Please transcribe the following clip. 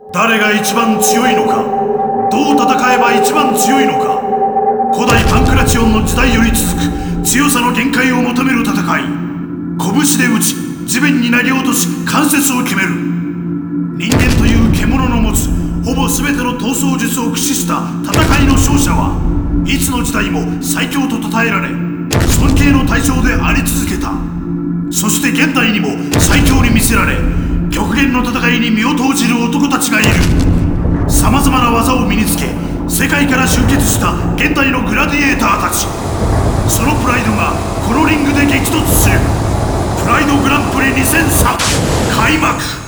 誰が一番強いのか、どう戦えば一番強いのか。古代パンクラチオンの時代より続く強さの限界を求める戦い。拳で打ち、地面に投げ落とし、関節を決める。人間という獣の持つほぼ全ての闘争術を駆使した戦いの勝者はいつの時代も最強と称えられ、尊敬の対象であり続けた。そして現代にも最強に見せられ、極限の戦いに身を投じる男たちがいる。さまざまな技を身につけ、世界から集結した現代のグラディエーターたち。そのプライドがこのリングで激突する。プライドグランプリ2003開幕。